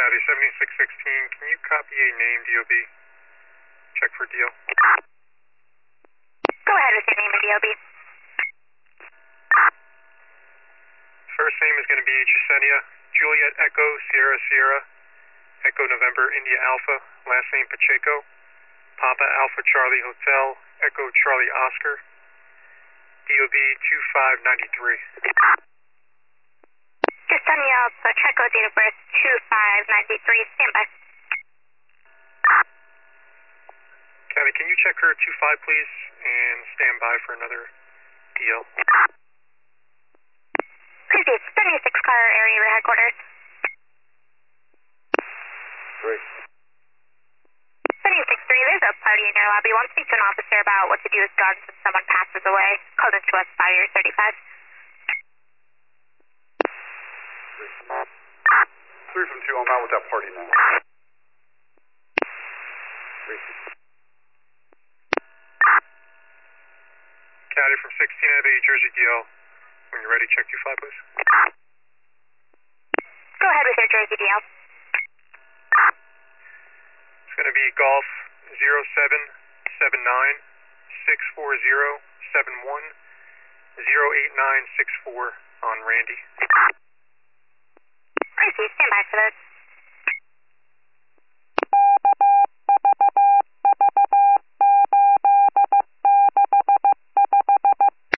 Caddy 7616, can you copy a name DOB? Check for deal. Go ahead with your name and DOB. First name is going to be Jasenia Juliet Echo Sierra Sierra Echo November India Alpha. Last name Pacheco. Papa Alpha Charlie Hotel Echo Charlie Oscar. DOB 2593. Jasenia Pacheco, date of birth 2593. Stand by. Caddy, can you check her 25 please and stand by for another deal? Previous 76 car area headquarters. 3. 763, there's a party in your lobby. Want to speak to an officer about what to do with guns when someone passes away. Called into us 5 years 35. 3 from 2, I'm out with that party now. 3. Caddy from 16 Abbey, Jersey DL. When you're ready, check 25 please. Go ahead with your Jersey DL. It's going to be Golf 0779 64071 08964 on Randy. Proceed, stand by for this.